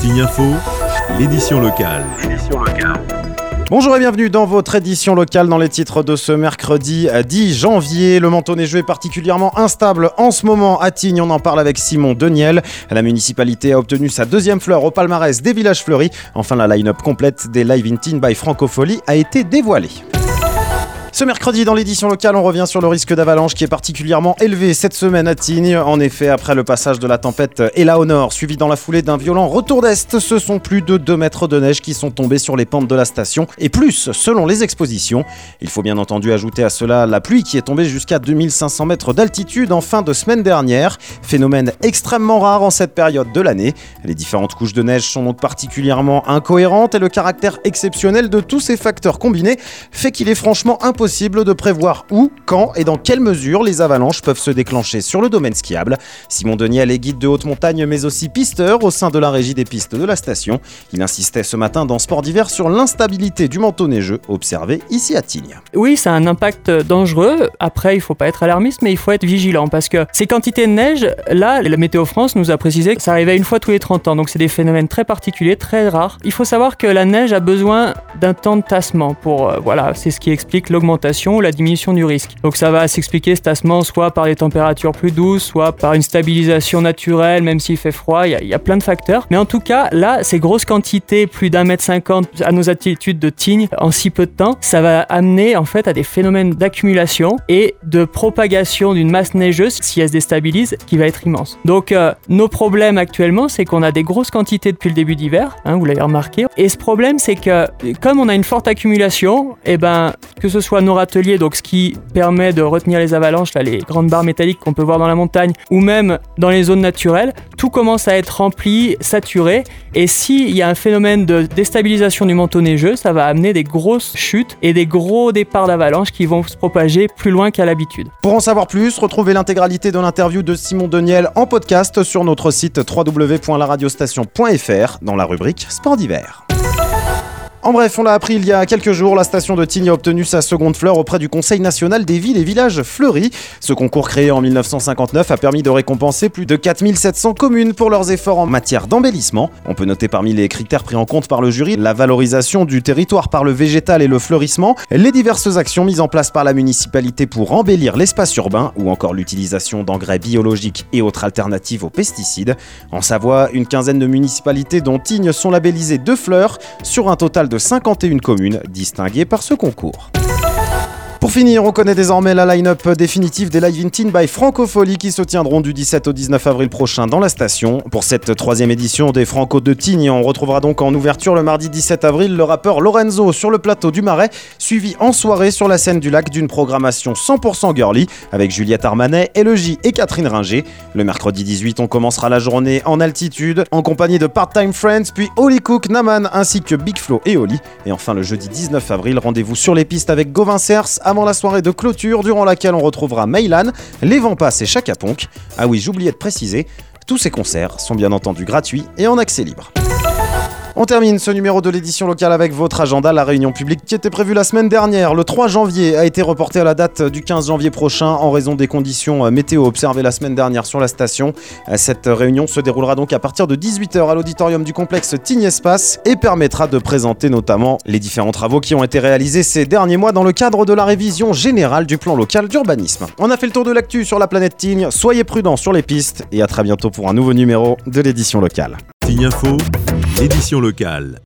Tignes Info, l'édition locale. Bonjour et bienvenue dans votre édition locale dans les titres de ce mercredi 10 janvier. Le manteau neigeux est particulièrement instable en ce moment à Tignes. On en parle avec Simon Deniel. La municipalité a obtenu sa deuxième fleur au palmarès des villages fleuris. Enfin, la line-up complète des Live in Tignes by Francophonie a été dévoilée. Ce mercredi, dans l'édition locale, on revient sur le risque d'avalanche qui est particulièrement élevé cette semaine à Tignes. En effet, après le passage de la tempête Ella au nord, suivi dans la foulée d'un violent retour d'est, ce sont plus de 2 mètres de neige qui sont tombés sur les pentes de la station, et plus selon les expositions. Il faut bien entendu ajouter à cela la pluie qui est tombée jusqu'à 2500 mètres d'altitude en fin de semaine dernière. Phénomène extrêmement rare en cette période de l'année. Les différentes couches de neige sont donc particulièrement incohérentes et le caractère exceptionnel de tous ces facteurs combinés fait qu'il est franchement impossible de prévoir où, quand et dans quelle mesure les avalanches peuvent se déclencher sur le domaine skiable. Simon Deniel est guide de haute montagne mais aussi pisteur au sein de la régie des pistes de la station. Il insistait ce matin dans Sport d'hiver sur l'instabilité du manteau neigeux observé ici à Tignes. Oui, ça a un impact dangereux. Après, il ne faut pas être alarmiste, mais il faut être vigilant parce que ces quantités de neige, là, la Météo France nous a précisé que ça arrivait une fois tous les 30 ans. Donc c'est des phénomènes très particuliers, très rares. Il faut savoir que la neige a besoin d'un temps de tassement pour, c'est ce qui explique l'augmentation ou la diminution du risque. Donc ça va s'expliquer ce tassement soit par des températures plus douces, soit par une stabilisation naturelle, même s'il fait froid, il y a plein de facteurs. Mais en tout cas, là, ces grosses quantités, plus d'1,50 m à nos altitudes de Tignes en si peu de temps, ça va amener en fait à des phénomènes d'accumulation et de propagation d'une masse neigeuse, si elle se déstabilise, qui va être immense. Donc nos problèmes actuellement, c'est qu'on a des grosses quantités depuis le début d'hiver, vous l'avez remarqué. Et ce problème, c'est que comme on a une forte accumulation, que ce soit nos râteliers, donc ce qui permet de retenir les avalanches, là, les grandes barres métalliques qu'on peut voir dans la montagne, ou même dans les zones naturelles, tout commence à être rempli, saturé, et s'il y a un phénomène de déstabilisation du manteau neigeux, ça va amener des grosses chutes et des gros départs d'avalanches qui vont se propager plus loin qu'à l'habitude. Pour en savoir plus, retrouvez l'intégralité de l'interview de Simon Deniel en podcast sur notre site www.laradiostation.fr dans la rubrique Sport d'hiver. En bref, on l'a appris il y a quelques jours, la station de Tignes a obtenu sa seconde fleur auprès du Conseil national des villes et villages fleuris. Ce concours créé en 1959 a permis de récompenser plus de 4700 communes pour leurs efforts en matière d'embellissement. On peut noter parmi les critères pris en compte par le jury la valorisation du territoire par le végétal et le fleurissement, les diverses actions mises en place par la municipalité pour embellir l'espace urbain ou encore l'utilisation d'engrais biologiques et autres alternatives aux pesticides. En Savoie, une quinzaine de municipalités dont Tignes sont labellisées 2 fleurs sur un total de 51 communes distinguées par ce concours. Pour finir, on connaît désormais la line-up définitive des Live in Tignes by Francophonie qui se tiendront du 17 au 19 avril prochain dans la station. Pour cette 3e édition des Franco de Tignes, on retrouvera donc en ouverture le mardi 17 avril le rappeur Lorenzo sur le plateau du Marais, suivi en soirée sur la scène du lac d'une programmation 100% girly avec Juliette Armanet, Elogie et Catherine Ringer. Le mercredi 18, on commencera la journée en altitude en compagnie de Part-Time Friends, puis Holly Cook, Naman ainsi que Big Flo et Oli. Et enfin le jeudi 19 avril, rendez-vous sur les pistes avec Gauvin Cers avant la soirée de clôture durant laquelle on retrouvera Meylan, Les Vents Passent et Chaka Ponk. Ah oui, j'oubliais de préciser, tous ces concerts sont bien entendu gratuits et en accès libre. On termine ce numéro de l'édition locale avec votre agenda. La réunion publique qui était prévue la semaine dernière, le 3 janvier, a été reportée à la date du 15 janvier prochain en raison des conditions météo observées la semaine dernière sur la station. Cette réunion se déroulera donc à partir de 18h à l'auditorium du complexe Tignes Espace et permettra de présenter notamment les différents travaux qui ont été réalisés ces derniers mois dans le cadre de la révision générale du plan local d'urbanisme. On a fait le tour de l'actu sur la planète Tignes, soyez prudents sur les pistes et à très bientôt pour un nouveau numéro de l'édition locale. Tignes Info, l'édition locale.